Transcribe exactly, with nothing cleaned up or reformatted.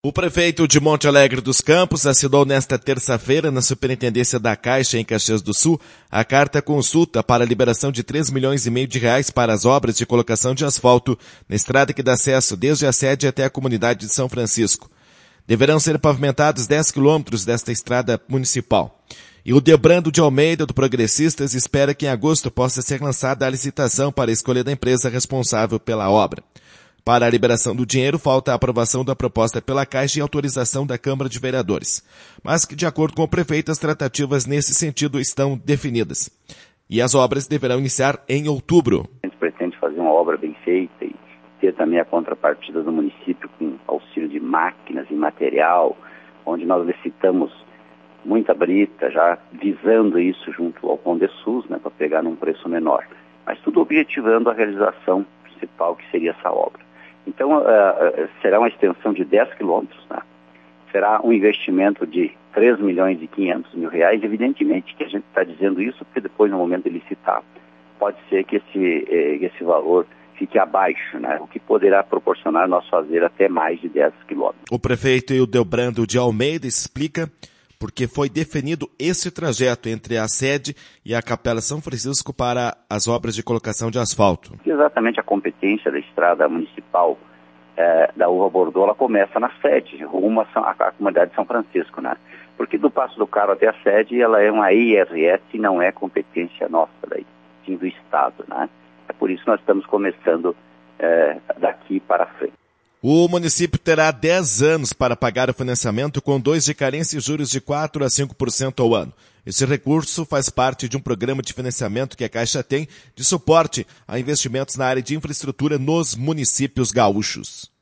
O prefeito de Monte Alegre dos Campos assinou nesta terça-feira, na Superintendência da Caixa, em Caxias do Sul, a carta consulta para a liberação de três milhões e meio de reais para as obras de colocação de asfalto na estrada que dá acesso desde a sede até a comunidade de São Francisco. Deverão ser pavimentados dez quilômetros desta estrada municipal. E o Debrando de Almeida, do Progressistas, espera que em agosto possa ser lançada a licitação para a escolha da empresa responsável pela obra. Para a liberação do dinheiro, falta a aprovação da proposta pela Caixa e autorização da Câmara de Vereadores. Mas que, de acordo com o prefeito, as tratativas nesse sentido estão definidas. E as obras deverão iniciar em outubro. A gente pretende fazer uma obra bem feita e ter também a contrapartida do município com auxílio de máquinas e material, onde nós licitamos muita brita, já visando isso junto ao Condesus, né, para pegar num preço menor. Mas tudo objetivando a realização principal, que seria essa obra. Então, uh, uh, será uma extensão de dez quilômetros, né? Será um investimento de três milhões e quinhentos mil reais. Evidentemente que a gente está dizendo isso porque depois, no momento de licitar, pode ser que esse, eh, esse valor fique abaixo, né? O que poderá proporcionar nós fazer até mais de dez quilômetros. O prefeito Debrando de Almeida explica porque foi definido esse trajeto entre a sede e a Capela São Francisco para as obras de colocação de asfalto. Exatamente, a competência da estrada municipal eh, da Uva Bordeaux, ela começa na sede, rumo à comunidade de São Francisco, né? Porque do Passo do Carro até a sede, ela é uma I R S e não é competência nossa, daí, sim, do Estado, né? É por isso que nós estamos começando eh, daqui para frente. O município terá dez anos para pagar o financiamento com dois de carência e juros de quatro a cinco por cento ao ano. Esse recurso faz parte de um programa de financiamento que a Caixa tem de suporte a investimentos na área de infraestrutura nos municípios gaúchos.